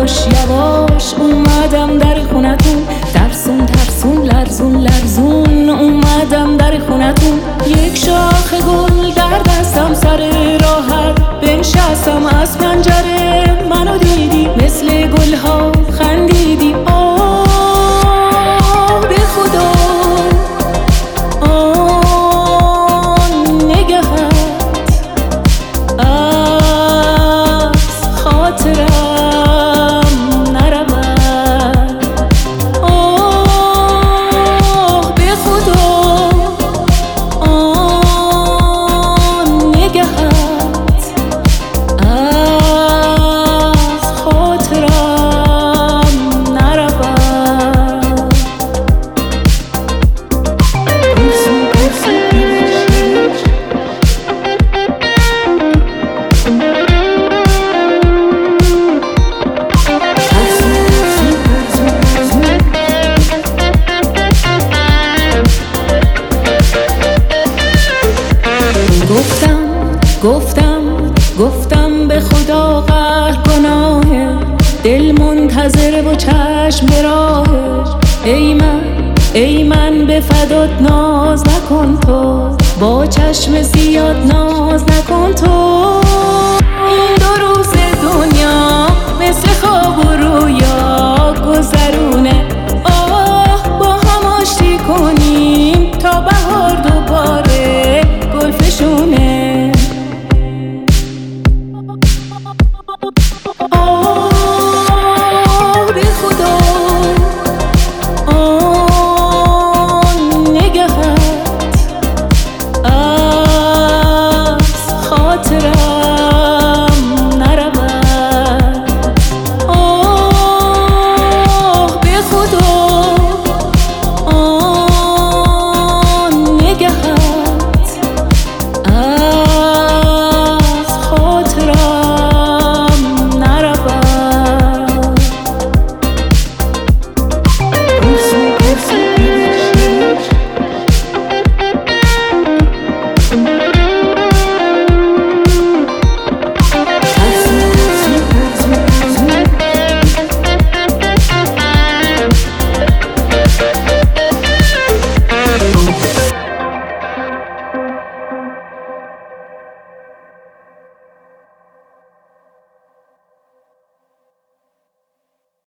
یواش یواش اومدم در خونتون، ترسون ترسون لرزون لرزون اومدم در خونتون. یک شاخ گل در دستم، سر راحت بنشستم از پنجره. منو دیدی مثل گلها خندیدی، به خدا نگهت از خاطرم نرود. به خدا نگهت از خاطرم نرود. گفتم به خدا قهر گناهه، دل منتظر و چشم به راهه. ای من به فدات ناز نکن تو، با چشم زیاد ناز نکن تو. این 2 روز دنیا مثل خواب و رویا،